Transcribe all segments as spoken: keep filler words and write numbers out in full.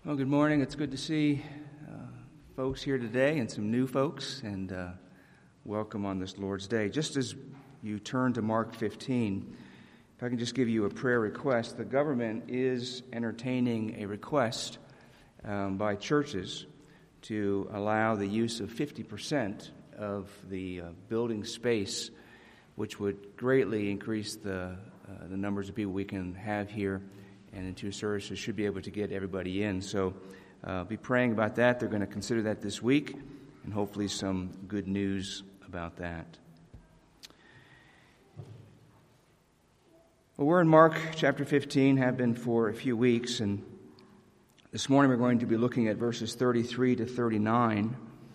Well, good morning. It's good to see uh, folks here today and some new folks, and uh, welcome on this Lord's Day. Just as you turn to Mark fifteen, if I can just give you a prayer request. The government is entertaining a request um, by churches to allow the use of fifty percent of the uh, building space, which would greatly increase the, uh, the numbers of people we can have here. And in two services should be able to get everybody in. So uh, be praying about that. They're going to consider that this week, and hopefully some good news about that. Well, we're in Mark chapter fifteen, have been for a few weeks, and this morning we're going to be looking at verses thirty-three to thirty-nine,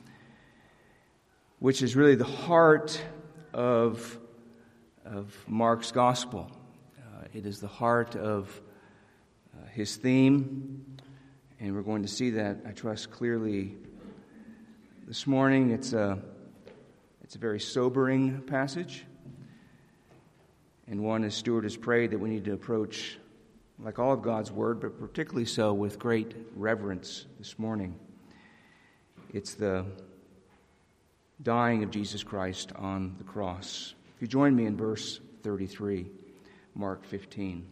which is really the heart of, of Mark's gospel. Uh, it is the heart of Uh, his theme, and we're going to see that, I trust, clearly this morning. It's a, it's a very sobering passage, and one, as Stuart has prayed, that we need to approach, like all of God's Word, but particularly so with great reverence this morning. It's the dying of Jesus Christ on the cross. If you join me in verse thirty-three, Mark fifteen.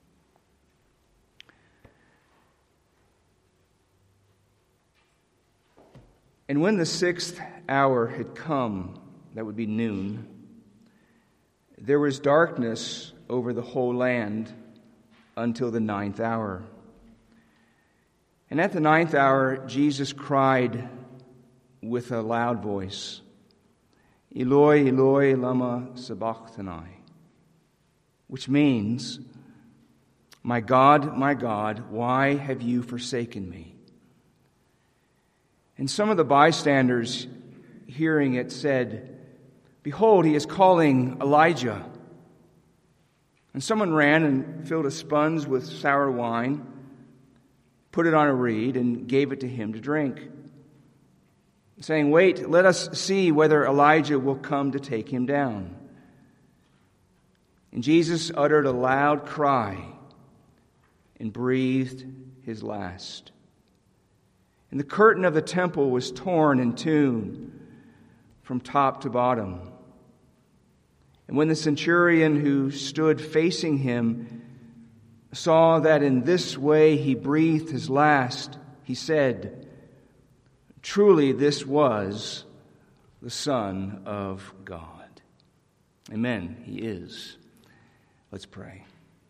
And when the sixth hour had come, that would be noon, there was darkness over the whole land until the ninth hour. And at the ninth hour, Jesus cried with a loud voice, Eloi, Eloi, lama sabachthani, which means, My God, my God, why have you forsaken me? And some of the bystanders, hearing it, said, Behold, he is calling Elijah. And someone ran and filled a sponge with sour wine, put it on a reed, and gave it to him to drink, saying, Wait, let us see whether Elijah will come to take him down. And Jesus uttered a loud cry and breathed his last. And the curtain of the temple was torn in two from top to bottom. And when the centurion who stood facing him saw that in this way he breathed his last, he said, Truly this was the Son of God. Amen. He is. Let's pray.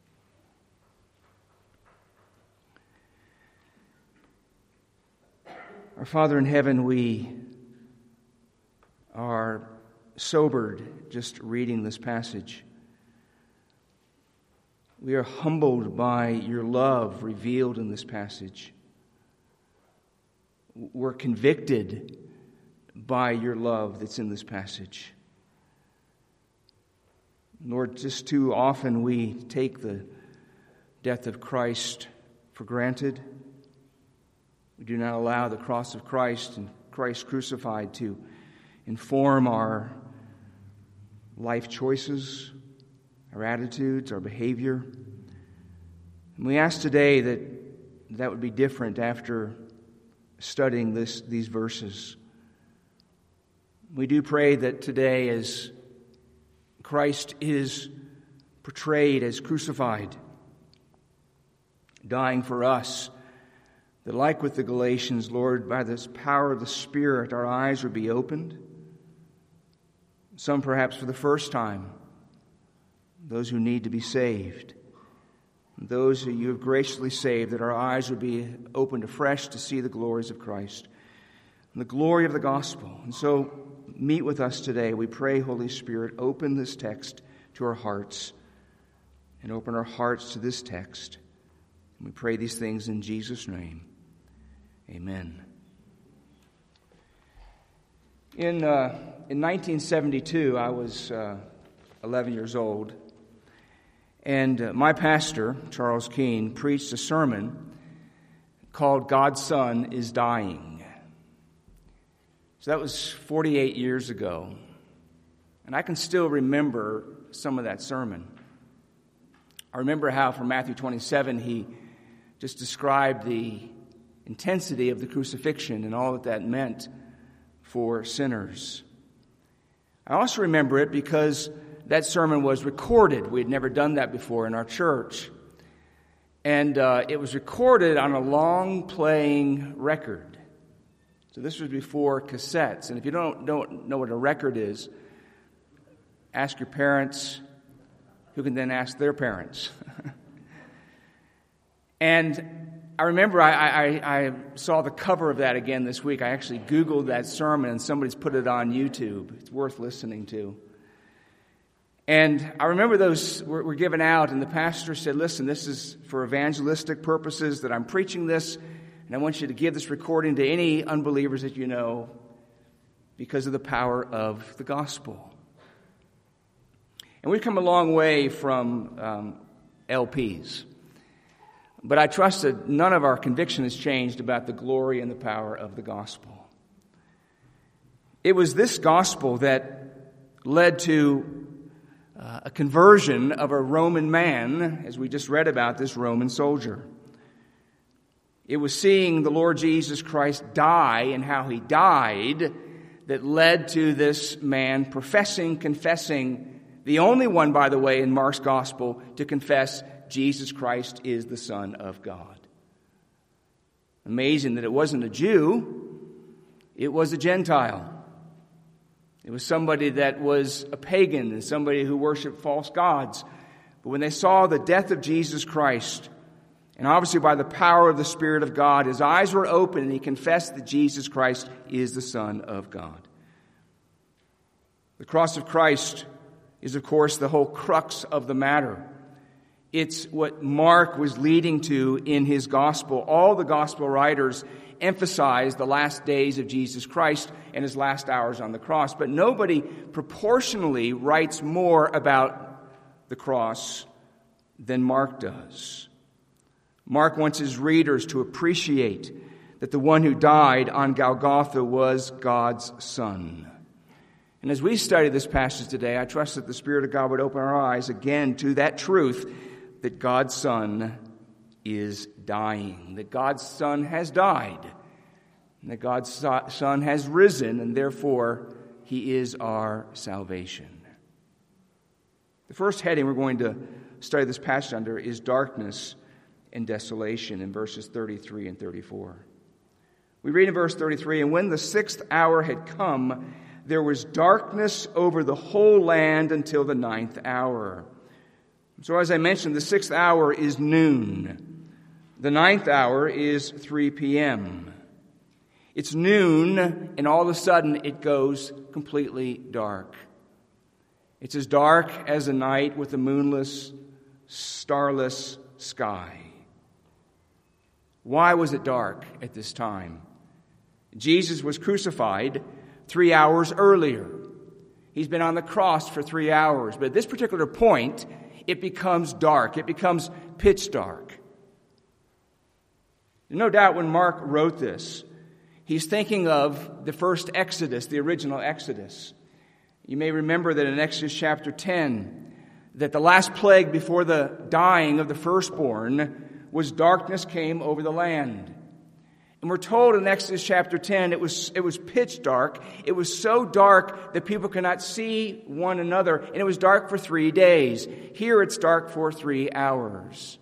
Our Father in heaven, we are sobered just reading this passage. We are humbled by your love revealed in this passage. We're convicted by your love that's in this passage. Lord, just too often we take the death of Christ for granted. We do not allow the cross of Christ and Christ crucified to inform our life choices, our attitudes, our behavior. And we ask today that that would be different after studying this, these verses. We do pray that today, as Christ is portrayed as crucified, dying for us, that like with the Galatians, Lord, by this power of the Spirit, our eyes would be opened. Some perhaps for the first time, those who need to be saved. Those who you have graciously saved, that our eyes would be opened afresh to see the glories of Christ and the glory of the gospel. And so meet with us today. We pray, Holy Spirit, open this text to our hearts and open our hearts to this text. And we pray these things in Jesus' name. Amen. In uh, in nineteen seventy-two, I was uh, eleven years old, and uh, my pastor, Charles Keene, preached a sermon called God's Son is Dying. So that was forty-eight years ago, and I can still remember some of that sermon. I remember how from Matthew twenty-seven he just described the intensity of the crucifixion and all that that meant for sinners. I also remember it because that sermon was recorded. We had never done that before in our church. And uh, it was recorded on a long-playing record. So this was before cassettes. And if you don't, don't know what a record is, ask your parents, who can then ask their parents. And I remember I, I, I saw the cover of that again this week. I actually Googled that sermon, and somebody's put it on YouTube. It's worth listening to. And I remember those were, were given out, and the pastor said, listen, this is for evangelistic purposes that I'm preaching this, and I want you to give this recording to any unbelievers that you know because of the power of the gospel. And we've come a long way from um, L Ps. But I trust that none of our conviction has changed about the glory and the power of the gospel. It was this gospel that led to uh, a conversion of a Roman man, as we just read about, this Roman soldier. It was seeing the Lord Jesus Christ die and how he died that led to this man professing, confessing, the only one, by the way, in Mark's gospel to confess Jesus Christ is the Son of God. Amazing that it wasn't a Jew, it was a Gentile. It was somebody that was a pagan and somebody who worshiped false gods. But when they saw the death of Jesus Christ, and obviously by the power of the Spirit of God, his eyes were open and he confessed that Jesus Christ is the Son of God. The cross of Christ is, of course, the whole crux of the matter. It's what Mark was leading to in his gospel. All the gospel writers emphasize the last days of Jesus Christ and his last hours on the cross, but nobody proportionally writes more about the cross than Mark does. Mark wants his readers to appreciate that the one who died on Golgotha was God's Son. And as we study this passage today, I trust that the Spirit of God would open our eyes again to that truth that God's Son is dying, that God's Son has died, and that God's Son has risen, and therefore he is our salvation. The first heading we're going to study this passage under is darkness and desolation in verses thirty-three and thirty-four. We read in verse thirty-three, and when the sixth hour had come, there was darkness over the whole land until the ninth hour. So as I mentioned, the sixth hour is noon. The ninth hour is three p.m. It's noon, and all of a sudden it goes completely dark. It's as dark as a night with a moonless, starless sky. Why was it dark at this time? Jesus was crucified three hours earlier. He's been on the cross for three hours. But at this particular point, it becomes dark. It becomes pitch dark. No doubt when Mark wrote this, he's thinking of the first Exodus, the original Exodus. You may remember that in Exodus chapter ten, that the last plague before the dying of the firstborn was darkness came over the land. And we're told in Exodus chapter ten, it was, it was pitch dark. It was so dark that people could not see one another. And it was dark for three days. Here it's dark for three hours.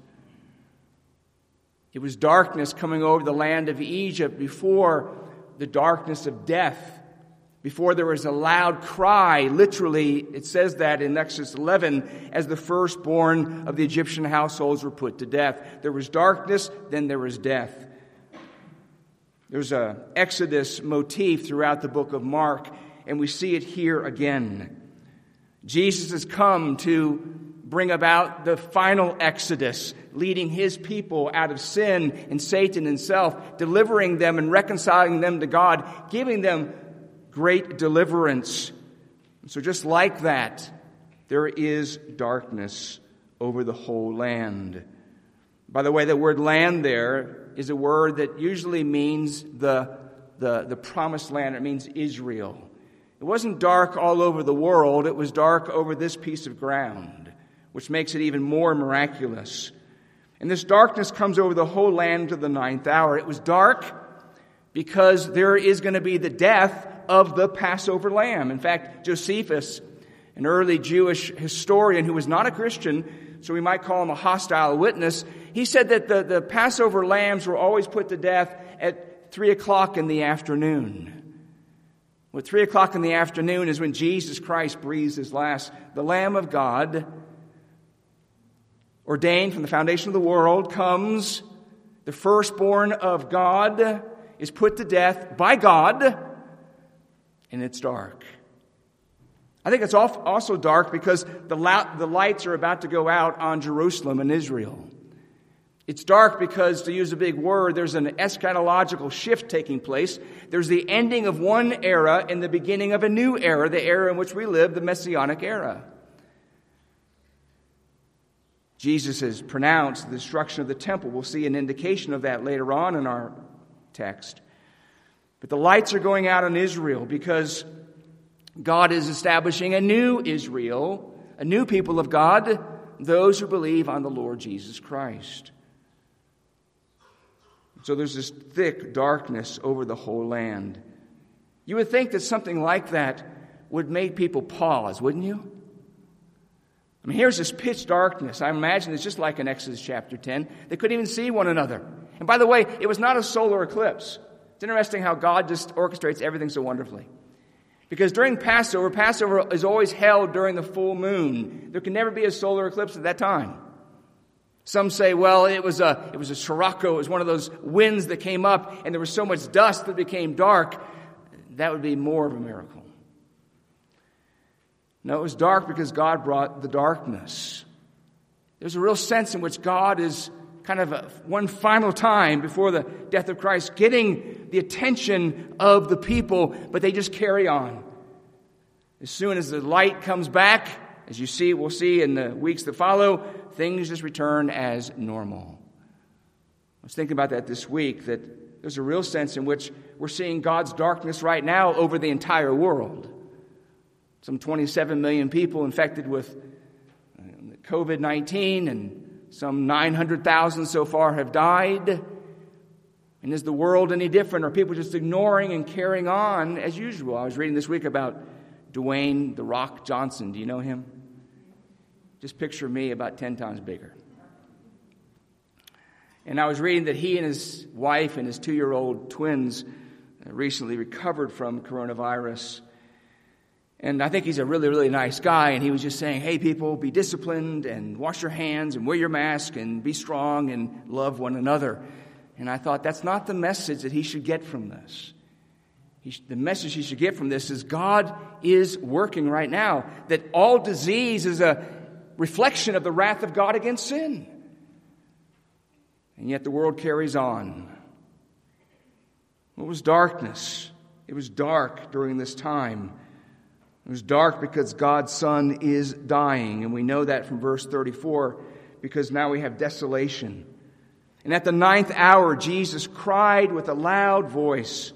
It was darkness coming over the land of Egypt before the darkness of death. Before there was a loud cry, literally, it says that in Exodus eleven, as the firstborn of the Egyptian households were put to death. There was darkness, then there was death. There's an Exodus motif throughout the book of Mark, and we see it here again. Jesus has come to bring about the final Exodus, leading his people out of sin and Satan himself, delivering them and reconciling them to God, giving them great deliverance. So just like that, there is darkness over the whole land. By the way, the word land there is a word that usually means the, the, the promised land. It means Israel. It wasn't dark all over the world. It was dark over this piece of ground, which makes it even more miraculous. And this darkness comes over the whole land to the ninth hour. It was dark because there is going to be the death of the Passover lamb. In fact, Josephus, an early Jewish historian who was not a Christian, so we might call him a hostile witness, he said that the, the Passover lambs were always put to death at three o'clock in the afternoon. Well, three o'clock in the afternoon is when Jesus Christ breathes his last. The Lamb of God, ordained from the foundation of the world, comes. The firstborn of God is put to death by God, and it's dark. I think it's also dark because the lights are about to go out on Jerusalem and Israel. It's dark because, to use a big word, there's an eschatological shift taking place. There's the ending of one era and the beginning of a new era, the era in which we live, the Messianic era. Jesus has pronounced the destruction of the temple. We'll see an indication of that later on in our text. But the lights are going out on Israel because God is establishing a new Israel, a new people of God, those who believe on the Lord Jesus Christ. So there's this thick darkness over the whole land. You would think that something like that would make people pause, wouldn't you? I mean, here's this pitch darkness. I imagine it's just like in Exodus chapter ten. They couldn't even see one another. And by the way, it was not a solar eclipse. It's interesting how God just orchestrates everything so wonderfully. Because during Passover, Passover is always held during the full moon. There can never be a solar eclipse at that time. Some say, well, it was a it was a sirocco. It was one of those winds that came up, and there was so much dust that it became dark. That would be more of a miracle. No, it was dark because God brought the darkness. There's a real sense in which God is kind of a, one final time before the death of Christ getting the attention of the people, but they just carry on. As soon as the light comes back, as you see, we'll see in the weeks that follow, things just return as normal. I was thinking about that this week, that there's a real sense in which we're seeing God's darkness right now over the entire world. Some twenty-seven million people infected with covid nineteen, and some nine hundred thousand so far have died. And is the world any different? Are people just ignoring and carrying on as usual? I was reading this week about Dwayne "The Rock" Johnson. Do you know him? Just picture me about ten times bigger. And I was reading that he and his wife and his two-year-old twins recently recovered from coronavirus. And I think he's a really, really nice guy. And he was just saying, hey, people, be disciplined and wash your hands and wear your mask and be strong and love one another. And I thought that's not the message that he should get from this. He sh- the message he should get from this is God is working right now. That all disease is a reflection of the wrath of God against sin. And yet the world carries on. What was darkness? It was dark during this time. It was dark because God's Son is dying. And we know that from verse thirty-four, because now we have desolation. And at the ninth hour, Jesus cried with a loud voice.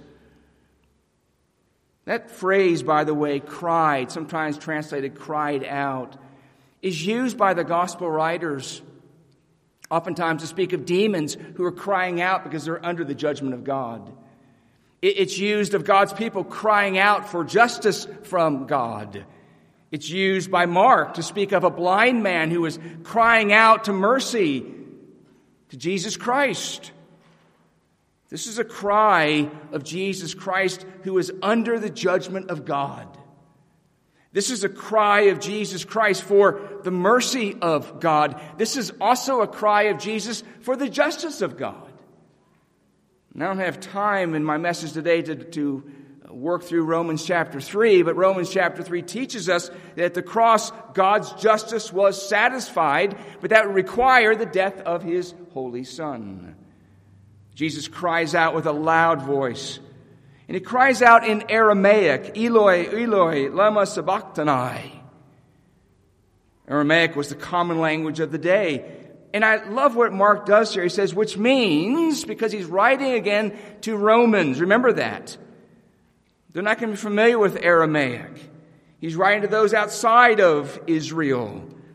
That phrase, by the way, cried, sometimes translated cried out, is used by the gospel writers oftentimes to speak of demons who are crying out because they're under the judgment of God. It's used of God's people crying out for justice from God. It's used by Mark to speak of a blind man who was crying out to mercy to Jesus Christ. This is a cry of Jesus Christ who is under the judgment of God. This is a cry of Jesus Christ for the mercy of God. This is also a cry of Jesus for the justice of God. And I don't have time in my message today to, to work through Romans chapter three, but Romans chapter three teaches us that at the cross, God's justice was satisfied, but that would require the death of His holy Son. Jesus cries out with a loud voice, and He cries out in Aramaic, Eloi, Eloi, lama sabachthani. Aramaic was the common language of the day. And I love what Mark does here. He says, which means, because he's writing again to Romans. Remember that. They're not going to be familiar with Aramaic. He's writing to those outside of Israel.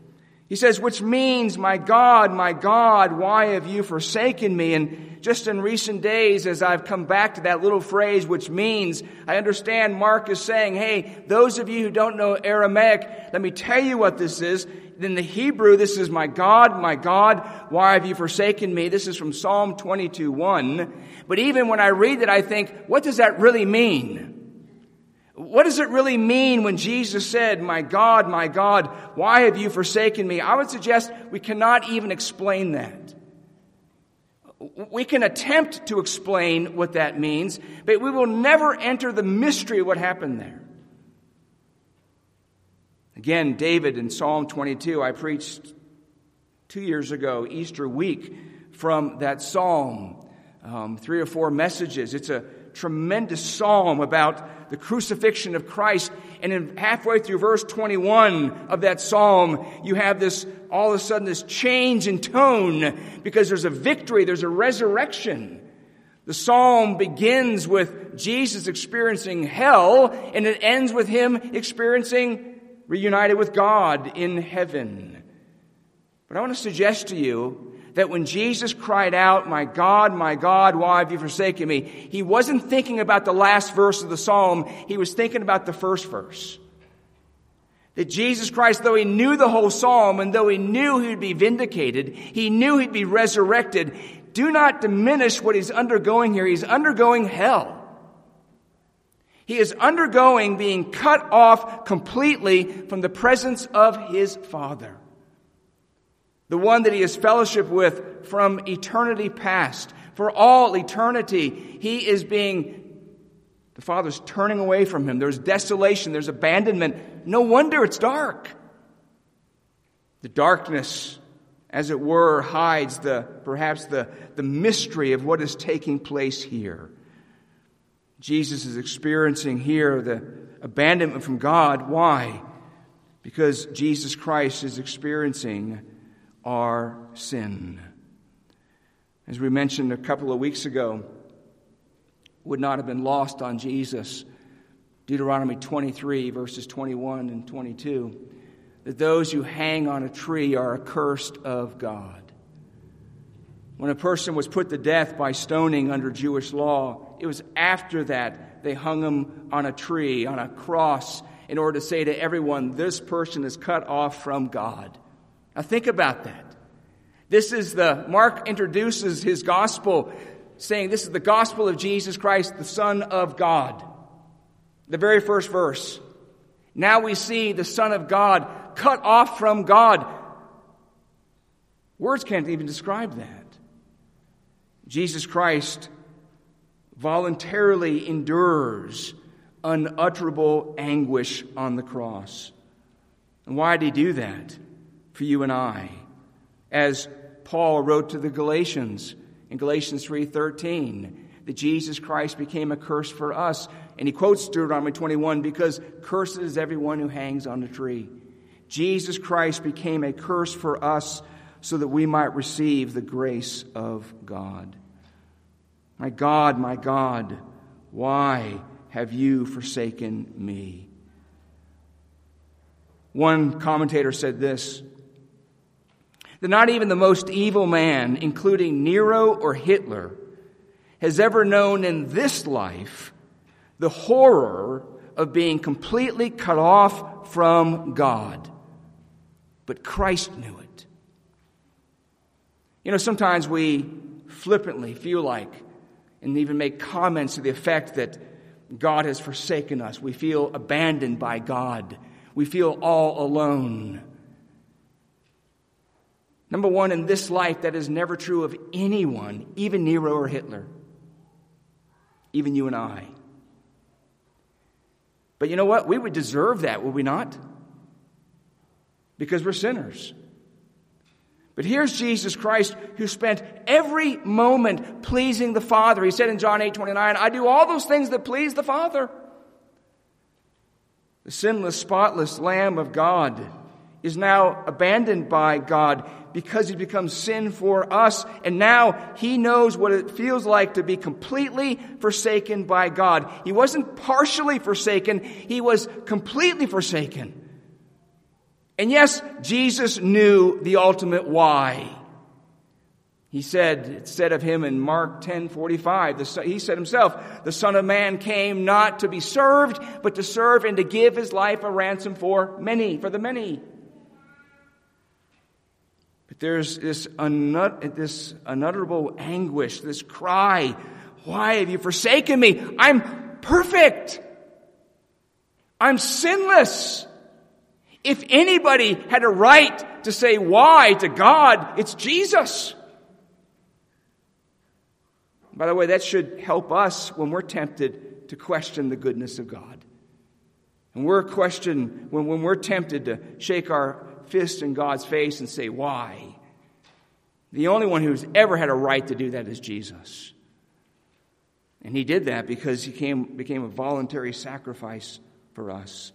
He says, which means, my God, my God, why have you forsaken me? And just in recent days, as I've come back to that little phrase, which means, I understand Mark is saying, hey, those of you who don't know Aramaic, let me tell you what this is. In the Hebrew, this is, my God, my God, why have you forsaken me? This is from Psalm twenty-two one. But even when I read it, I think, what does that really mean? What does it really mean when Jesus said, my God, my God, why have you forsaken me? I would suggest we cannot even explain that. We can attempt to explain what that means, but we will never enter the mystery of what happened there. Again, David in Psalm twenty-two, I preached two years ago, Easter week, from that psalm. Um, three or four messages. It's a tremendous psalm about the crucifixion of Christ. And in halfway through verse twenty-one of that psalm, you have this, all of a sudden, this change in tone because there's a victory, there's a resurrection. The psalm begins with Jesus experiencing hell, and it ends with him experiencing reunited with God in heaven. But I want to suggest to you that when Jesus cried out, my God, my God, why have you forsaken me? He wasn't thinking about the last verse of the psalm. He was thinking about the first verse. That Jesus Christ, though he knew the whole psalm and though he knew he'd be vindicated, he knew he'd be resurrected, do not diminish what he's undergoing here. He's undergoing hell. He is undergoing being cut off completely from the presence of his Father. The one that he has fellowship with from eternity past. For all eternity, he is being, the Father's turning away from him. There's desolation, there's abandonment. No wonder it's dark. The darkness, as it were, hides the perhaps the, the mystery of what is taking place here. Jesus is experiencing here the abandonment from God. Why? Because Jesus Christ is experiencing our sin. As we mentioned a couple of weeks ago, would not have been lost on Jesus. Deuteronomy twenty-three, verses twenty-one and twenty-two, that those who hang on a tree are accursed of God. When a person was put to death by stoning under Jewish law, it was after that they hung him on a tree, on a cross, in order to say to everyone, this person is cut off from God. Now think about that. This is the, Mark introduces his gospel saying this is the gospel of Jesus Christ, the Son of God. The very first verse. Now we see the Son of God cut off from God. Words can't even describe that. Jesus Christ voluntarily endures unutterable anguish on the cross. And why did he do that? For you and I. As Paul wrote to the Galatians in Galatians three thirteen, that Jesus Christ became a curse for us. And he quotes Deuteronomy twenty-one, because cursed is everyone who hangs on a tree. Jesus Christ became a curse for us so that we might receive the grace of God. My God, my God, why have you forsaken me? One commentator said this, that not even the most evil man, including Nero or Hitler, has ever known in this life the horror of being completely cut off from God. But Christ knew it. You know, sometimes we flippantly feel like, and even make comments to the effect that God has forsaken us. We feel abandoned by God. We feel all alone. Number one, in this life, that is never true of anyone, even Nero or Hitler, even you and I. But you know what? We would deserve that, would we not? Because we're sinners. But here's Jesus Christ, who spent every moment pleasing the Father. He said in John eight twenty-nine, I do all those things that please the Father. The sinless, spotless Lamb of God is now abandoned by God because he becomes sin for us. And now he knows what it feels like to be completely forsaken by God. He wasn't partially forsaken. He was completely forsaken. And yes, Jesus knew the ultimate why. He said, it said of him in Mark ten forty-five, the, he said himself, the Son of Man came not to be served, but to serve and to give his life a ransom for many, for the many. But there's this, unut- this unutterable anguish, this cry, why have you forsaken me? I'm perfect. I'm sinless. If anybody had a right to say why to God, it's Jesus. By the way, that should help us when we're tempted to question the goodness of God. And we're question when, when we're tempted to shake our fist in God's face and say, why? The only one who's ever had a right to do that is Jesus. And he did that because he came, became a voluntary sacrifice for us.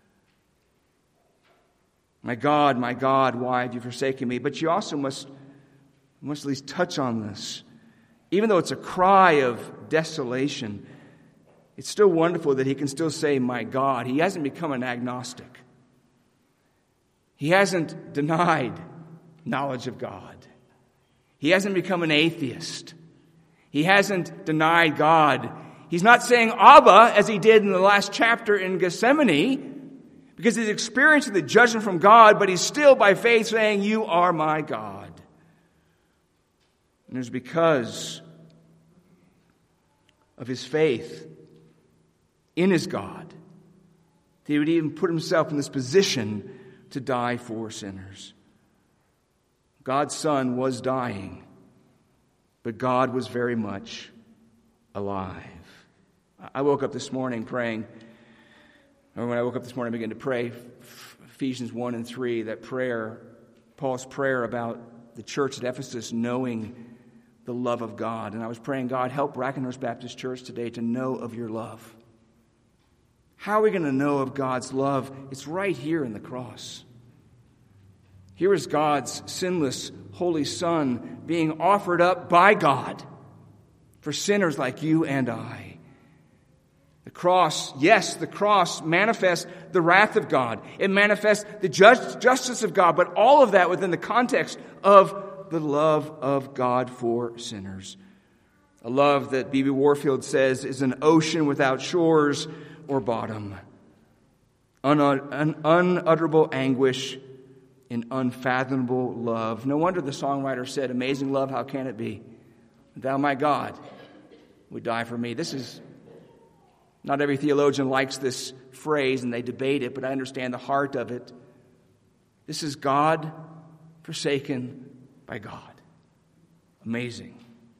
My God, my God, why have you forsaken me? But you also must, must at least touch on this. Even though it's a cry of desolation, it's still wonderful that he can still say, my God. He hasn't become an agnostic. He hasn't denied knowledge of God. He hasn't become an atheist. He hasn't denied God. He's not saying Abba, as he did in the last chapter in Gethsemane, because he's experiencing the judgment from God, but he's still by faith saying, you are my God. And it's because of his faith in his God that he would even put himself in this position to die for sinners. God's Son was dying, but God was very much alive. I woke up this morning praying, or when I woke up this morning I began to pray Ephesians one and three, that prayer, Paul's prayer about the church at Ephesus knowing the love of God. And I was praying, God, help Brackenhurst Baptist Church today to know of your love. How are we going to know of God's love? It's right here in the cross. Here is God's sinless, holy Son being offered up by God for sinners like you and I. The cross, yes, the cross manifests the wrath of God. It manifests the just, justice of God, but all of that within the context of the love of God for sinners. A love that B B Warfield says is an ocean without shores or bottom. Un- un- unutterable anguish in unfathomable love. No wonder the songwriter said, amazing love, how can it be? Thou, my God, would die for me. This is, not every theologian likes this phrase and they debate it, but I understand the heart of it. This is God forsaken by God. Amazing.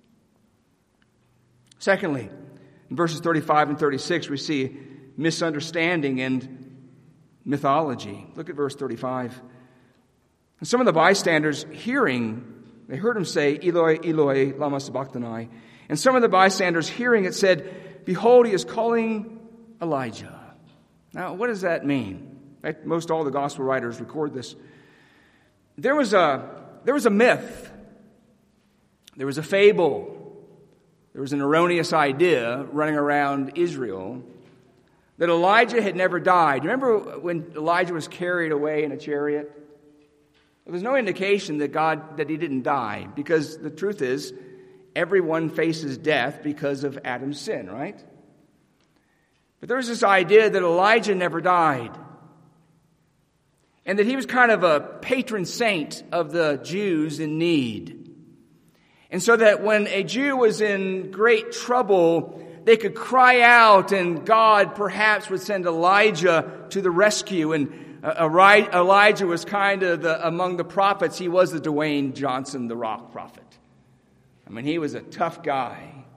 Secondly, in verses thirty-five and thirty-six, we see misunderstanding and mythology. Look at verse thirty-five. And some of the bystanders hearing, they heard him say, Eloi, Eloi, lama sabachthani. And some of the bystanders hearing it said, behold, he is calling Elijah. Now, what does that mean? In fact, most all the gospel writers record this. There was a, there was a myth. There was a fable. There was an erroneous idea running around Israel that Elijah had never died. Remember when Elijah was carried away in a chariot? There was no indication that God, that he didn't die, because the truth is, everyone faces death because of Adam's sin, right? But there was this idea that Elijah never died, and that he was kind of a patron saint of the Jews in need. And so that when a Jew was in great trouble, they could cry out, and God perhaps would send Elijah to the rescue. And Elijah was kind of the, among the prophets, he was the Dwayne Johnson, the rock prophet. I mean, he was a tough guy.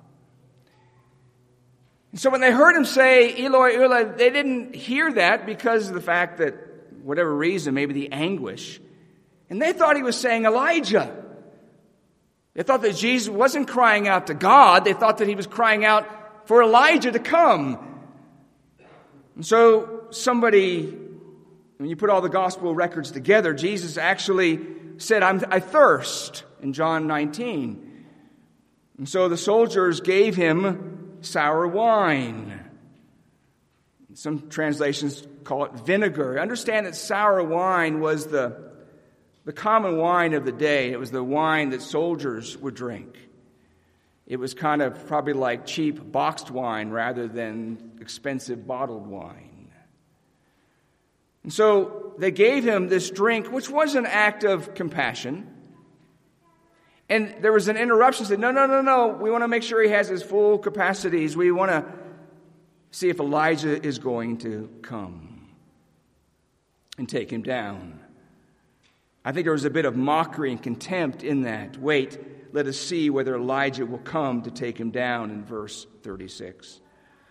And so when they heard him say, Eloi, Eloi, they didn't hear that because of the fact that, whatever reason, maybe the anguish. And they thought he was saying Elijah. They thought that Jesus wasn't crying out to God. They thought that he was crying out for Elijah to come. And so somebody, when you put all the gospel records together, Jesus actually said, I'm, I thirst, in John nineteen. And so the soldiers gave him sour wine. Some translations call it vinegar. Understand that sour wine was the, the common wine of the day. It was the wine that soldiers would drink. It was kind of probably like cheap boxed wine rather than expensive bottled wine. And so they gave him this drink, which was an act of compassion. And there was an interruption. Said, no, no, no, no. We want to make sure he has his full capacities. We want to see if Elijah is going to come and take him down. I think there was a bit of mockery and contempt in that. Wait, let us see whether Elijah will come to take him down in verse thirty-six.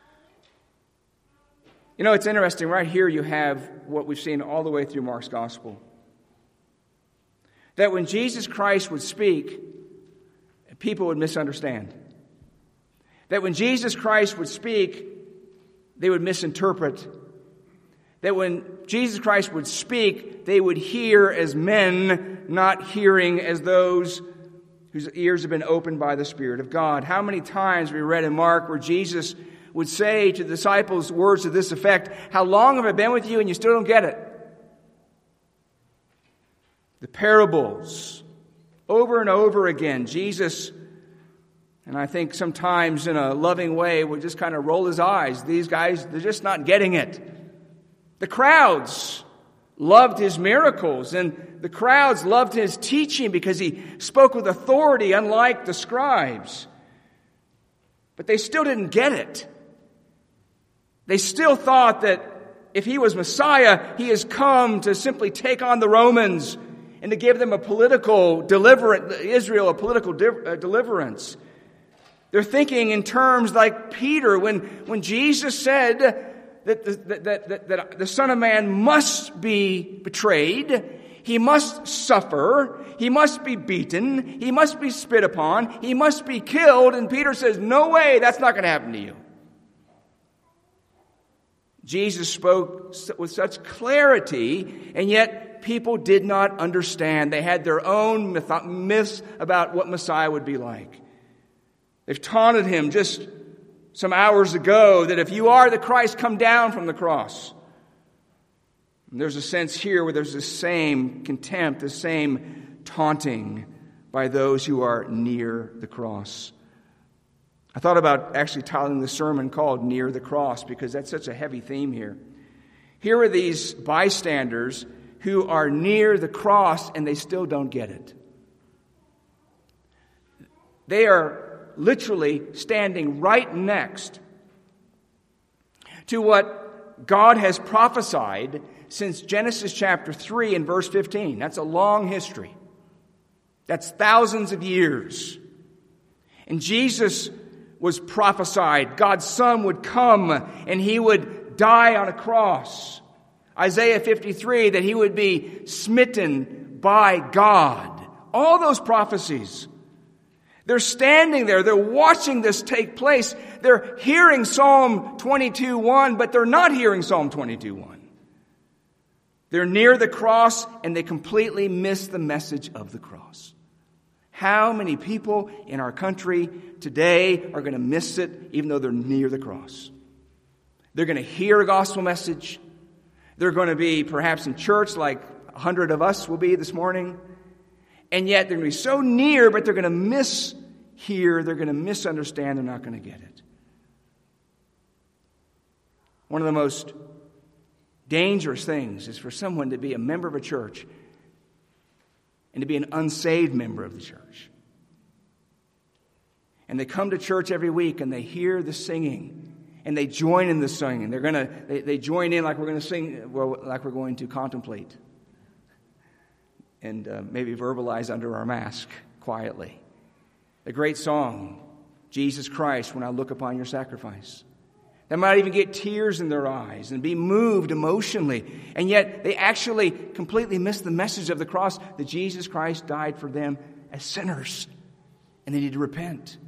You know, it's interesting. Right here you have what we've seen all the way through Mark's gospel. That when Jesus Christ would speak, people would misunderstand. That when Jesus Christ would speak, they would misinterpret. That when Jesus Christ would speak, they would hear as men, not hearing as those whose ears have been opened by the Spirit of God. How many times we read in Mark where Jesus would say to the disciples words to this effect, how long have I been with you and you still don't get it? The parables, over and over again, Jesus, and I think sometimes in a loving way, would just kind of roll his eyes. These guys, they're just not getting it. The crowds loved his miracles, and the crowds loved his teaching because he spoke with authority, unlike the scribes. But they still didn't get it. They still thought that if he was Messiah, he has come to simply take on the Romans and to give them a political deliverance, Israel a political de- deliverance. They're thinking in terms like Peter when, when Jesus said that the, that, that, that the Son of Man must be betrayed, he must suffer, he must be beaten, he must be spit upon, he must be killed. And Peter says, no way, that's not going to happen to you. Jesus spoke with such clarity, and yet people did not understand. They had their own myth- myths about what Messiah would be like. They've taunted him just some hours ago that if you are the Christ, come down from the cross. And there's a sense here where there's the same contempt, the same taunting by those who are near the cross. I thought about actually titling the sermon called Near the Cross because that's such a heavy theme here. Here are these bystanders who are near the cross and they still don't get it. They are literally standing right next to what God has prophesied since Genesis chapter three and verse fifteen. That's a long history. That's thousands of years. And Jesus was prophesied. God's Son would come and he would die on a cross. Isaiah fifty-three, that he would be smitten by God. All those prophecies. They're standing there. They're watching this take place. They're hearing Psalm twenty-two one, but they're not hearing Psalm twenty-two one. They're near the cross and they completely miss the message of the cross. How many people in our country today are going to miss it even though they're near the cross? They're going to hear a gospel message. They're going to be perhaps in church like a hundred of us will be this morning. And yet they're going to be so near, but they're going to miss hear. They're going to misunderstand. They're not going to get it. One of the most dangerous things is for someone to be a member of a church and to be an unsaved member of the church. And they come to church every week and they hear the singing and they join in the singing. They're gonna they, they join in like we're going to sing, well, like we're going to contemplate and uh, maybe verbalize under our mask quietly. The great song, Jesus Christ, when I look upon your sacrifice. They might even get tears in their eyes and be moved emotionally. And yet they actually completely miss the message of the cross that Jesus Christ died for them as sinners. And they need to repent.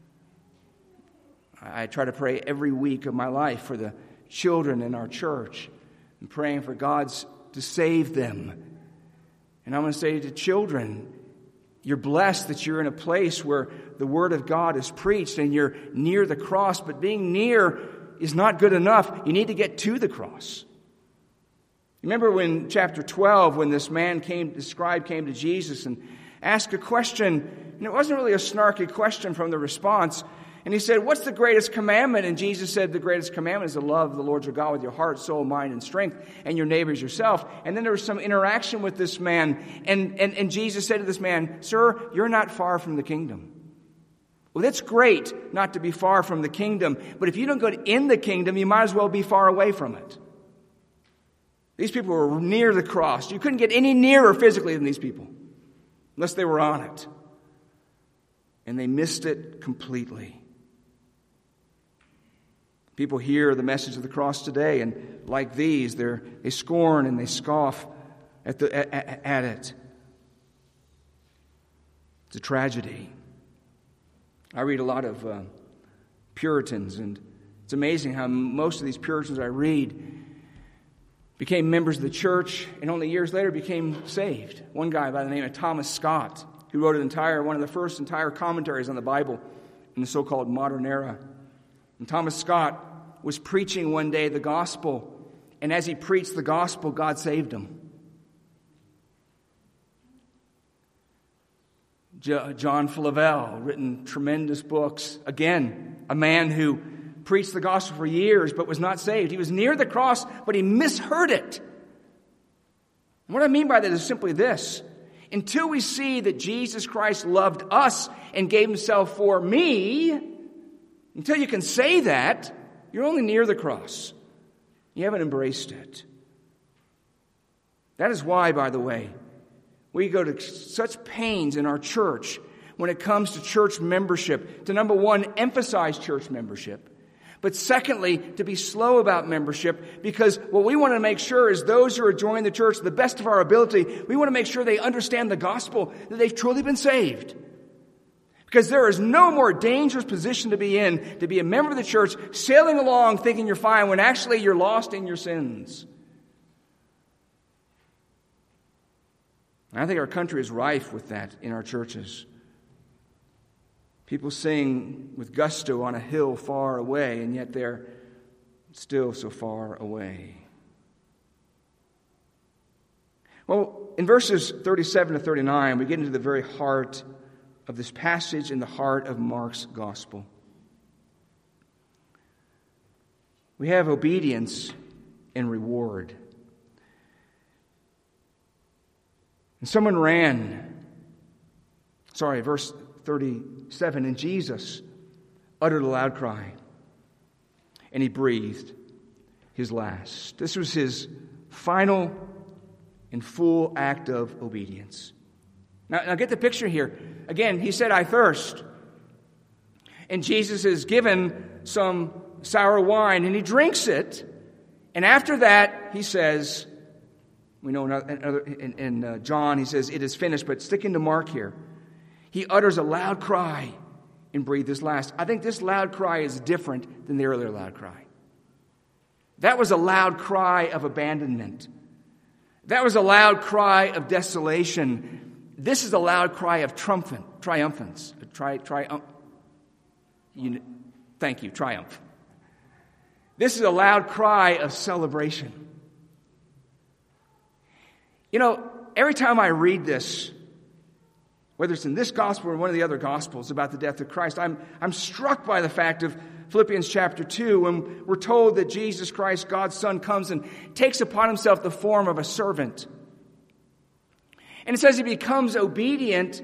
I try to pray every week of my life for the children in our church. And praying for God to save them. And I'm going to say to children, you're blessed that you're in a place where the Word of God is preached and you're near the cross. But being near is not good enough. You need to get to the cross. Remember when chapter twelve, when this man came, the scribe came to Jesus and asked a question, and it wasn't really a snarky question from the response. And he said, what's the greatest commandment? And Jesus said, the greatest commandment is to love the Lord your God with your heart, soul, mind, and strength, and your neighbors yourself. And then there was some interaction with this man. And, and, and Jesus said to this man, sir, you're not far from the kingdom. Well, that's great not to be far from the kingdom. But if you don't go in the kingdom, you might as well be far away from it. These people were near the cross. You couldn't get any nearer physically than these people, unless they were on it. And they missed it completely. People hear the message of the cross today, and like these, they're, they scorn and they scoff at, the, at, at it. It's a tragedy. I read a lot of uh, Puritans, and it's amazing how most of these Puritans I read became members of the church, and only years later became saved. One guy by the name of Thomas Scott, who wrote an entire one of the first entire commentaries on the Bible in the so-called modern era. And Thomas Scott was preaching one day the gospel, and as he preached the gospel, God saved him. J- John Flavel, written tremendous books. Again, a man who preached the gospel for years but was not saved. He was near the cross, but he misheard it. And what I mean by that is simply this. Until we see that Jesus Christ loved us and gave himself for me, until you can say that, you're only near the cross. You haven't embraced it. That is why, by the way, we go to such pains in our church when it comes to church membership, to number one, emphasize church membership. But secondly, to be slow about membership, because what we want to make sure is those who are joining the church to the best of our ability, we want to make sure they understand the gospel, that they've truly been saved. Because there is no more dangerous position to be in, to be a member of the church, sailing along thinking you're fine when actually you're lost in your sins. And I think our country is rife with that in our churches. People sing with gusto on a hill far away, and yet they're still so far away. Well, in verses thirty-seven to thirty-nine, we get into the very heart of this passage, in the heart of Mark's gospel. We have obedience and reward. And someone ran, sorry, verse thirty-seven, and Jesus uttered a loud cry, and he breathed his last. This was his final and full act of obedience. Now, now get the picture here. Again, he said, I thirst. And Jesus is given some sour wine, and he drinks it. And after that, he says, we know in, in uh, John, he says, it is finished. But sticking to Mark here, he utters a loud cry and breathed his last. I think this loud cry is different than the earlier loud cry. That was a loud cry of abandonment. That was a loud cry of desolation. This is a loud cry of triumphant, triumphance. Tri, triumph. You, thank you, triumph. This is a loud cry of celebration. You know, every time I read this, whether it's in this gospel or one of the other gospels about the death of Christ, I'm, I'm struck by the fact of Philippians chapter two, when we're told that Jesus Christ, God's Son, comes and takes upon himself the form of a servant. And it says he becomes obedient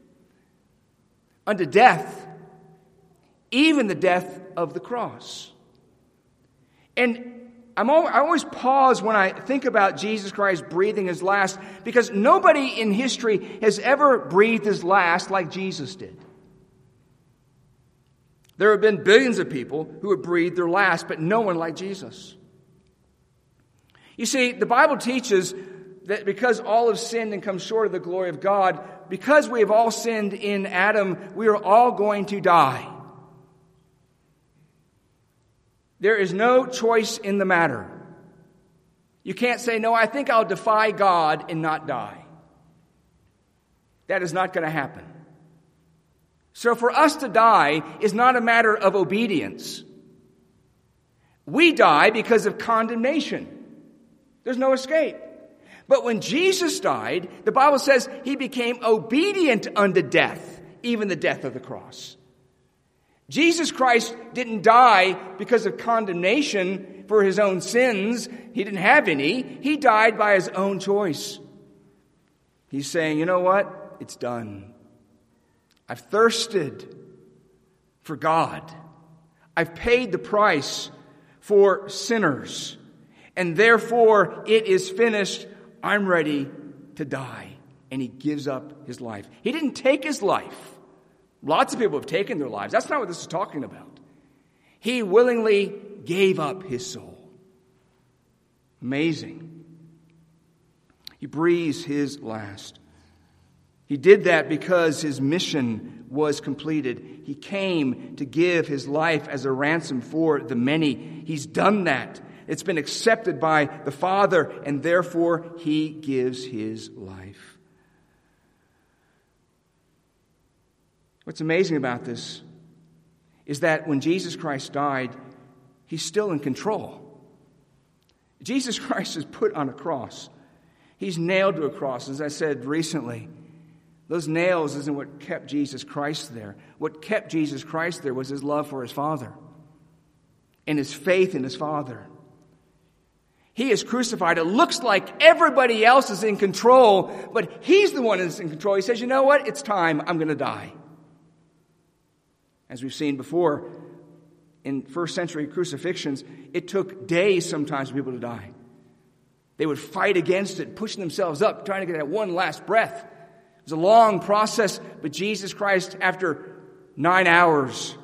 unto death, even the death of the cross. And I'm always, I always pause when I think about Jesus Christ breathing his last, because nobody in history has ever breathed his last like Jesus did. There have been billions of people who have breathed their last, but no one like Jesus. You see, the Bible teaches that because all have sinned and come short of the glory of God, because we have all sinned in Adam, we are all going to die. There is no choice in the matter. You can't say, no, I think I'll defy God and not die. That is not going to happen. So for us to die is not a matter of obedience. We die because of condemnation. There's no escape. But when Jesus died, the Bible says he became obedient unto death, even the death of the cross. Jesus Christ didn't die because of condemnation for his own sins. He didn't have any. He died by his own choice. He's saying, you know what? It's done. I've thirsted for God. I've paid the price for sinners. And therefore, it is finished. I'm ready to die. And he gives up his life. He didn't take his life. Lots of people have taken their lives. That's not what this is talking about. He willingly gave up his soul. Amazing. He breathes his last. He did that because his mission was completed. He came to give his life as a ransom for the many. He's done that. It's been accepted by the Father, and therefore he gives his life. What's amazing about this is that when Jesus Christ died, he's still in control. Jesus Christ is put on a cross. He's nailed to a cross. As I said recently, those nails isn't what kept Jesus Christ there. What kept Jesus Christ there was his love for his Father and his faith in his Father. He is crucified. It looks like everybody else is in control, but he's the one that's in control. He says, you know what? It's time. I'm going to die. As we've seen before, in first century crucifixions, it took days sometimes for people to die. They would fight against it, pushing themselves up, trying to get that one last breath. It was a long process, but Jesus Christ, after nine hours,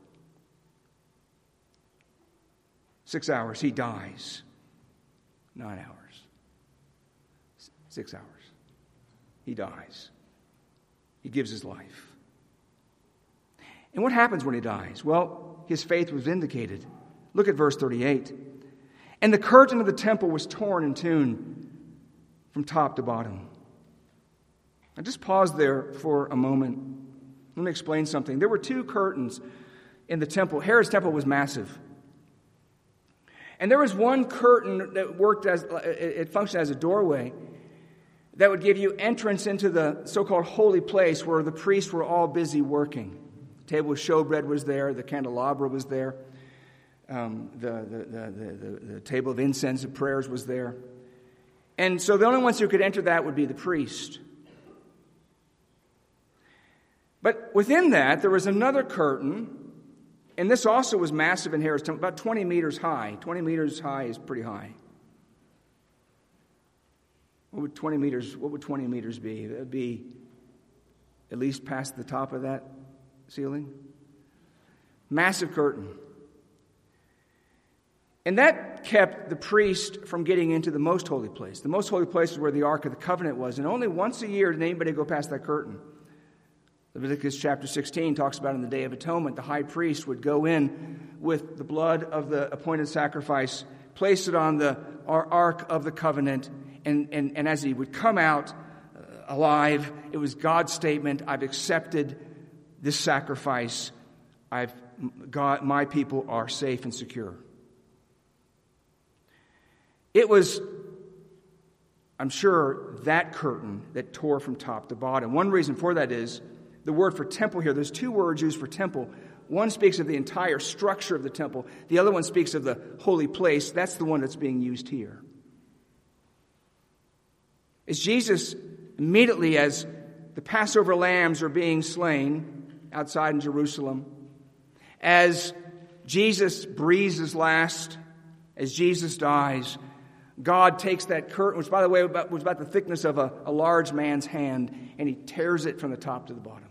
six hours, he dies. Nine hours. Six hours. He dies. He gives his life. And what happens when he dies? Well, his faith was vindicated. Look at verse thirty-eight. And the curtain of the temple was torn in two from top to bottom. Now just pause there for a moment. Let me explain something. There were two curtains in the temple. Herod's temple was massive. And there was one curtain that worked as, it functioned as a doorway that would give you entrance into the so-called holy place where the priests were all busy working. The table of showbread was there, the candelabra was there, um, the, the, the, the, the table of incense and prayers was there. And so the only ones who could enter that would be the priest. But within that, there was another curtain. And this also was massive in Herod's temple, about twenty meters high. twenty meters high is pretty high. What would twenty meters, what would twenty meters be? That would be at least past the top of that ceiling. Massive curtain. And that kept the priest from getting into the most holy place. The most holy place is where the Ark of the Covenant was. And only once a year did anybody go past that curtain. Leviticus chapter sixteen talks about in the Day of Atonement, the high priest would go in with the blood of the appointed sacrifice, place it on the Ark of the Covenant, and, and, and as he would come out uh, alive, it was God's statement, I've accepted this sacrifice. I've God, my people are safe and secure. It was, I'm sure, that curtain that tore from top to bottom. One reason for that is the word for temple here. There's two words used for temple. One speaks of the entire structure of the temple. The other one speaks of the holy place. That's the one that's being used here. As Jesus, immediately as the Passover lambs are being slain outside in Jerusalem, as Jesus breathes his last, as Jesus dies, God takes that curtain, which, by the way, was about the thickness of a, a large man's hand, and he tears it from the top to the bottom.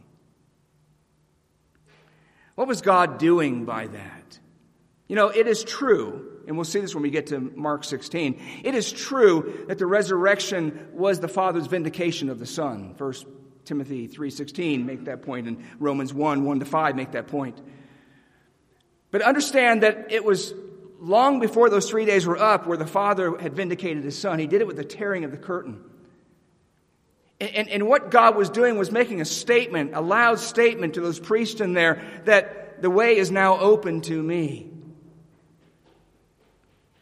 What was God doing by that? You know, it is true, and we'll see this when we get to Mark sixteen, it is true that the resurrection was the Father's vindication of the Son. First Timothy three sixteen make that point, and Romans one, one to five make that point. But understand that it was long before those three days were up where the Father had vindicated his Son. He did it with the tearing of the curtain. And, and, and what God was doing was making a statement, a loud statement to those priests in there that the way is now open to me.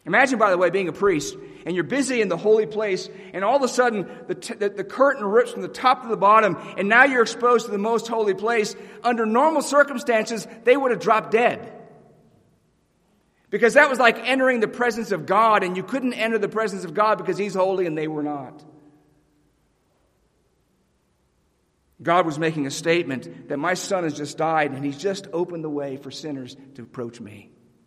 Imagine, by the way, being a priest, and you're busy in the holy place, and all of a sudden the, t- the, the curtain rips from the top to the bottom, and now you're exposed to the most holy place. Under normal circumstances, they would have dropped dead. Because that was like entering the presence of God, and you couldn't enter the presence of God because He's holy and they were not. God was making a statement that my son has just died, and He's just opened the way for sinners to approach me.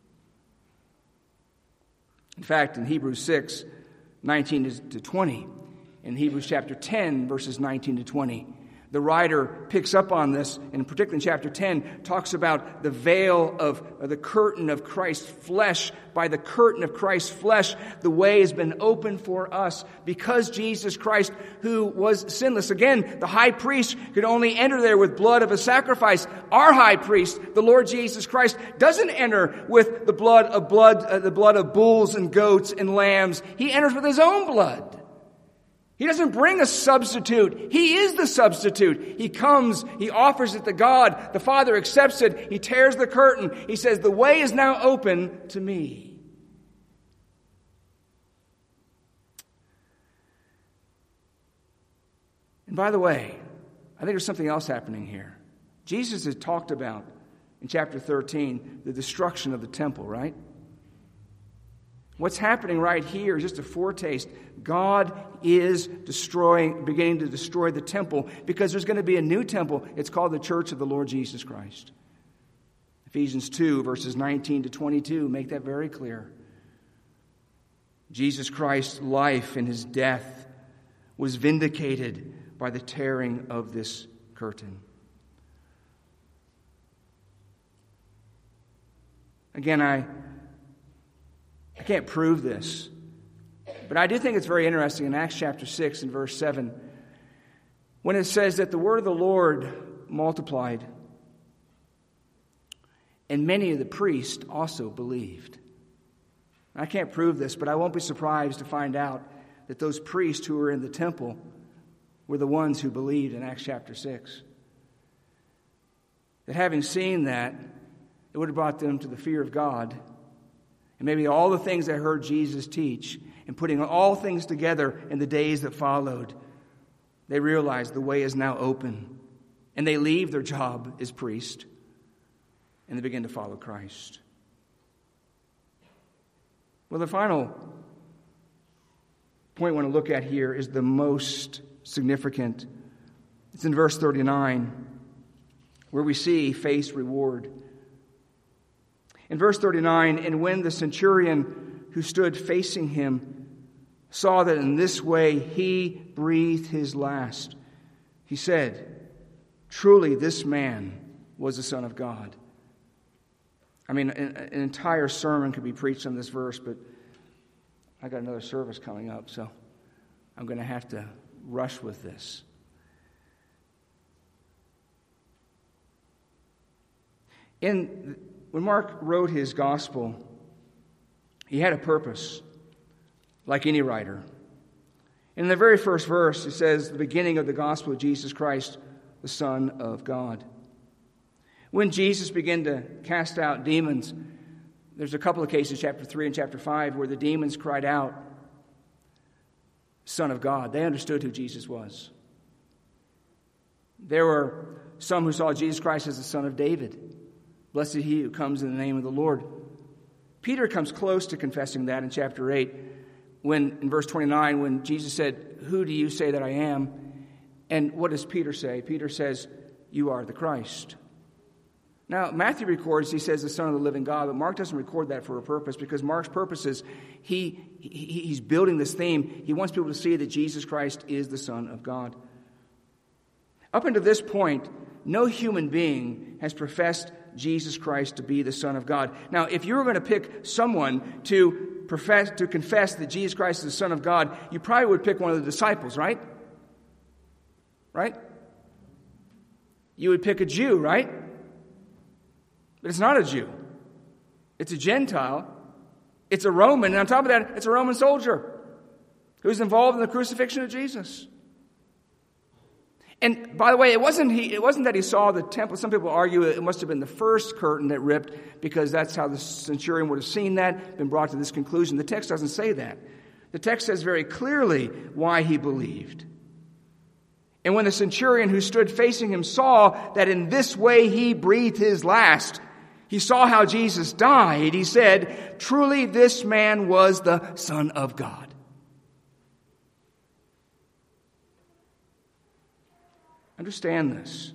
In fact, in Hebrews six, nineteen to twenty, in Hebrews chapter ten, verses nineteen to twenty, the writer picks up on this, and particularly in chapter ten, talks about the veil of, or the curtain of Christ's flesh. By the curtain of Christ's flesh, the way has been opened for us because Jesus Christ, who was sinless. Again, the high priest could only enter there with blood of a sacrifice. Our high priest, the Lord Jesus Christ, doesn't enter with the blood of blood, uh, the blood of bulls and goats and lambs. He enters with His own blood. He doesn't bring a substitute. He is the substitute. He comes, He offers it to God. The Father accepts it. He tears the curtain. He says, the way is now open to me. And by the way, I think there's something else happening here. Jesus had talked about, in chapter thirteen, the destruction of the temple, right? What's happening right here is just a foretaste. God is destroying, beginning to destroy the temple because there's going to be a new temple. It's called the Church of the Lord Jesus Christ. Ephesians two, verses nineteen to twenty-two make that very clear. Jesus Christ's life and His death was vindicated by the tearing of this curtain. Again, I... I can't prove this, but I do think it's very interesting in Acts chapter six and verse seven when it says that the word of the Lord multiplied and many of the priests also believed. I can't prove this, but I won't be surprised to find out that those priests who were in the temple were the ones who believed in Acts chapter six. That having seen that, it would have brought them to the fear of God. And maybe all the things they heard Jesus teach, and putting all things together in the days that followed, they realized the way is now open. And they leave their job as priest, and they begin to follow Christ. Well, the final point I want to look at here is the most significant. It's in verse thirty-nine, where we see faith's reward. In verse thirty-nine, and when the centurion who stood facing him saw that in this way he breathed his last, he said, truly this man was the Son of God. I mean, an, an entire sermon could be preached on this verse, but I got another service coming up, so I'm going to have to rush with this. In When Mark wrote his gospel, he had a purpose, like any writer. In the very first verse, it says, the beginning of the gospel of Jesus Christ, the Son of God. When Jesus began to cast out demons, there's a couple of cases, chapter three and chapter five, where the demons cried out, Son of God. They understood who Jesus was. There were some who saw Jesus Christ as the Son of David. Blessed he who comes in the name of the Lord. Peter comes close to confessing that in chapter eight, when in verse twenty-nine, when Jesus said, who do you say that I am? And what does Peter say? Peter says, you are the Christ. Now, Matthew records, he says, the Son of the living God, but Mark doesn't record that for a purpose, because Mark's purpose is he, he he's building this theme. He wants people to see that Jesus Christ is the Son of God. Up until this point, no human being has professed Jesus Christ to be the Son of God. Now, if you were going to pick someone to profess, to confess that Jesus Christ is the Son of God, you probably would pick one of the disciples, right? Right? You would pick a Jew, right? But it's not a Jew. It's a Gentile. It's a Roman. And on top of that, it's a Roman soldier who's involved in the crucifixion of Jesus. And by the way, it wasn't he, it wasn't that he saw the temple. Some people argue it must have been the first curtain that ripped because that's how the centurion would have seen that, been brought to this conclusion. The text doesn't say that. The text says very clearly why he believed. And when the centurion who stood facing him saw that in this way he breathed his last, he saw how Jesus died, he said, "Truly this man was the Son of God." Understand this.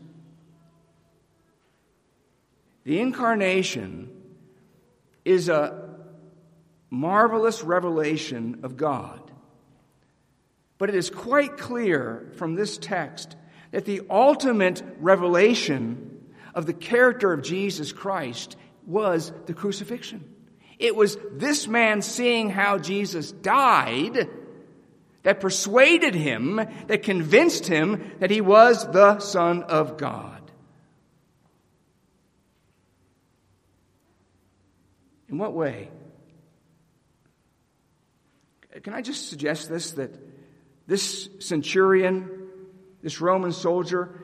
The incarnation is a marvelous revelation of God. But it is quite clear from this text that the ultimate revelation of the character of Jesus Christ was the crucifixion. It was this man seeing how Jesus died that persuaded him, that convinced him that he was the Son of God. In what way? Can I just suggest this, that this centurion, this Roman soldier,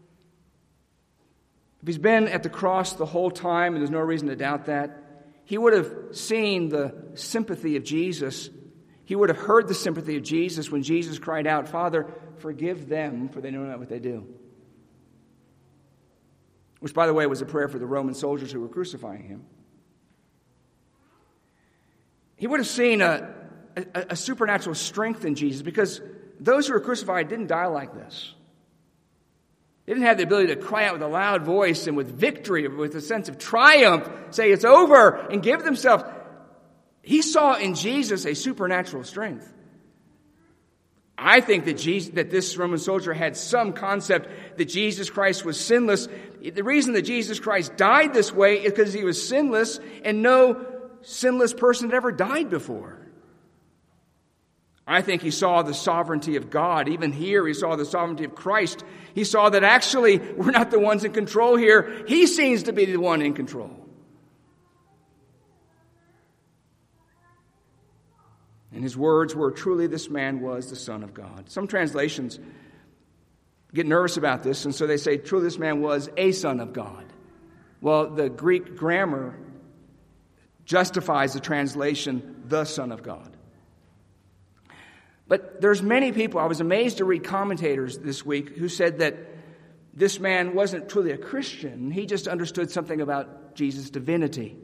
if he's been at the cross the whole time, and there's no reason to doubt that, he would have seen the sympathy of Jesus. He would have heard the sympathy of Jesus when Jesus cried out, "Father, forgive them, for they know not what they do." Which, by the way, was a prayer for the Roman soldiers who were crucifying him. He would have seen a, a, a supernatural strength in Jesus, because those who were crucified didn't die like this. They didn't have the ability to cry out with a loud voice and with victory, with a sense of triumph, say it's over, and give themselves. He saw in Jesus a supernatural strength. I think that Jesus, that this Roman soldier had some concept that Jesus Christ was sinless. The reason that Jesus Christ died this way is because he was sinless, and no sinless person had ever died before. I think he saw the sovereignty of God. Even here, he saw the sovereignty of Christ. He saw that actually we're not the ones in control here. He seems to be the one in control. And his words were, "Truly this man was the Son of God." Some translations get nervous about this, and so they say, "Truly this man was a Son of God." Well, the Greek grammar justifies the translation, "the Son of God." But there's many people, I was amazed to read commentators this week, who said that this man wasn't truly a Christian. He just understood something about Jesus' divinity.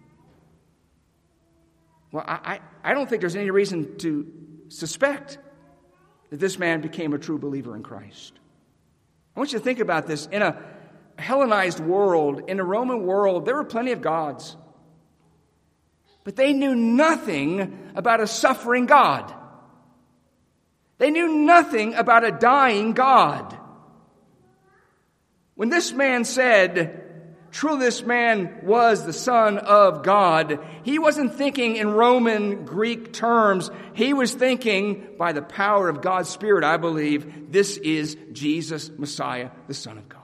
Well, I, I don't think there's any reason to suspect that this man became a true believer in Christ. I want you to think about this. In a Hellenized world, in a Roman world, there were plenty of gods. But they knew nothing about a suffering God. They knew nothing about a dying God. When this man said, "Truly this man was the Son of God," he wasn't thinking in Roman Greek terms. He was thinking, by the power of God's Spirit, I believe, this is Jesus, Messiah, the Son of God.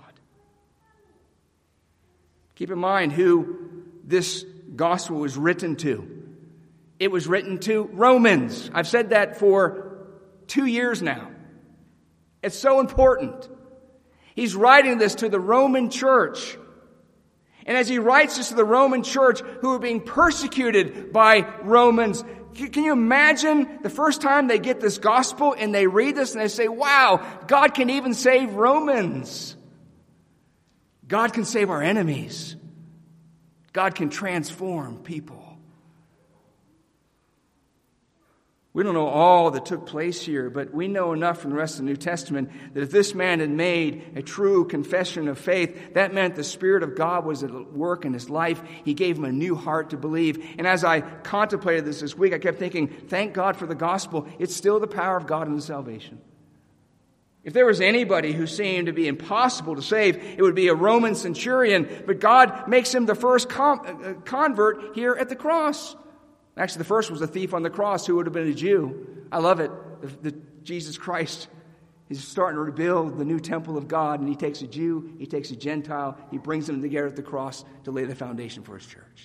Keep in mind who this gospel was written to. It was written to Romans. I've said that for two years now. It's so important. He's writing this to the Roman church. And as he writes this to the Roman church, who are being persecuted by Romans, can you imagine the first time they get this gospel and they read this and they say, "Wow, God can even save Romans. God can save our enemies. God can transform people." We don't know all that took place here, but we know enough from the rest of the New Testament that if this man had made a true confession of faith, that meant the Spirit of God was at work in his life. He gave him a new heart to believe. And as I contemplated this this week, I kept thinking, thank God for the gospel. It's still the power of God in the salvation. If there was anybody who seemed to be impossible to save, it would be a Roman centurion. But God makes him the first com- convert here at the cross. Actually, the first was a thief on the cross who would have been a Jew. I love it. The, the, Jesus Christ is starting to rebuild the new temple of God, and he takes a Jew, he takes a Gentile, he brings them together at the cross to lay the foundation for his church.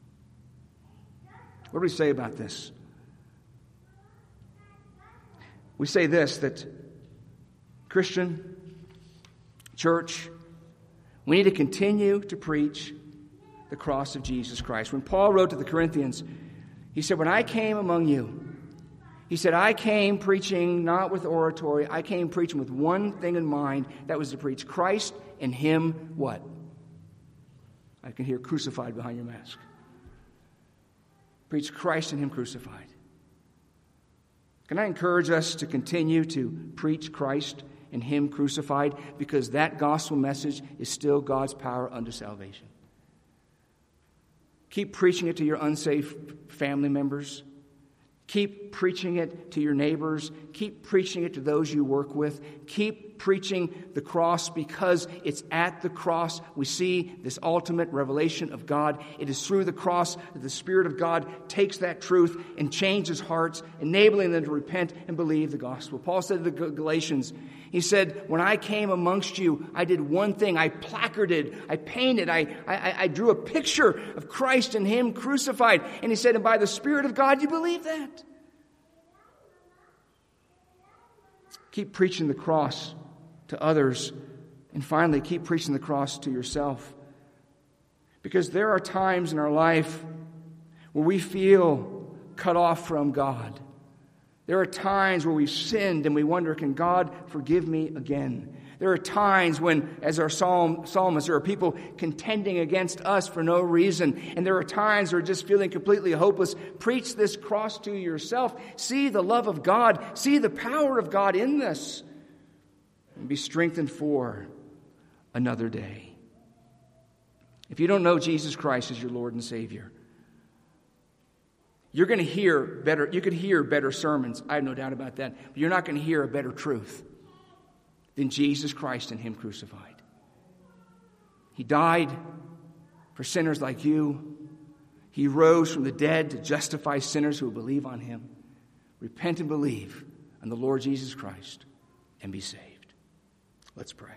What do we say about this? we say this, that Christian, church, we need to continue to preach the cross of Jesus Christ. When Paul wrote to the Corinthians, he said, when I came among you, he said, I came preaching not with oratory, I came preaching with one thing in mind, that was to preach Christ and Him what? I can hear crucified behind your mask. Preach Christ and Him crucified. Can I encourage us to continue to preach Christ and Him crucified, because that gospel message is still God's power unto salvation. Keep preaching it to your unsafe family members. Keep preaching it to your neighbors. Keep preaching it to those you work with. Keep preaching the cross, because it's at the cross we see this ultimate revelation of God. It is through the cross that the Spirit of God takes that truth and changes hearts, enabling them to repent and believe the gospel. Paul said to the Galatians, he said, when I came amongst you, I did one thing. I placarded, I painted, I, I, I drew a picture of Christ and Him crucified. And he said, and by the Spirit of God, you believe that. Keep preaching the cross to others. And finally, keep preaching the cross to yourself. Because there are times in our life where we feel cut off from God. There are times where we've sinned and we wonder, can God forgive me again? There are times when, as our psalm, psalmist, there are people contending against us for no reason. And there are times where we're just feeling completely hopeless. Preach this cross to yourself. See the love of God. See the power of God in this. And be strengthened for another day. If you don't know Jesus Christ as your Lord and Savior, you're going to hear better, you could hear better sermons, I have no doubt about that, but you're not going to hear a better truth than Jesus Christ and Him crucified. He died for sinners like you. He rose from the dead to justify sinners who believe on Him. Repent and believe on the Lord Jesus Christ and be saved. Let's pray.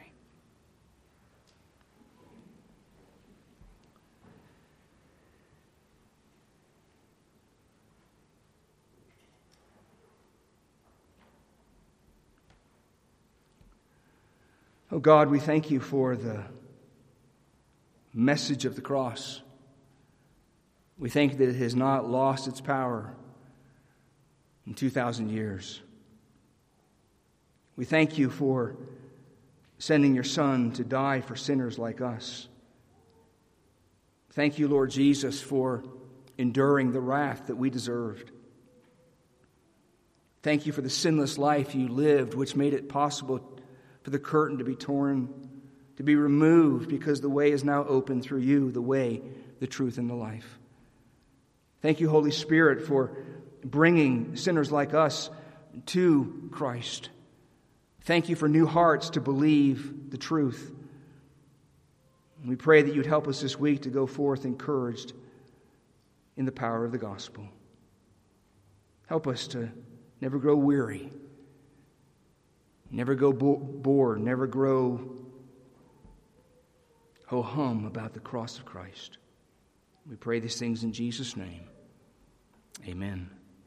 Oh God, we thank you for the message of the cross. We thank you that it has not lost its power in two thousand years. We thank you for sending your Son to die for sinners like us. Thank you, Lord Jesus, for enduring the wrath that we deserved. Thank you for the sinless life you lived, which made it possible for the curtain to be torn, to be removed, because the way is now open through you, the way, the truth, and the life. Thank you, Holy Spirit, for bringing sinners like us to Christ. Thank you for new hearts to believe the truth. We pray that you'd help us this week to go forth encouraged in the power of the gospel. Help us to never grow weary, never go bo- bored, never grow ho-hum about the cross of Christ. We pray these things in Jesus' name. Amen.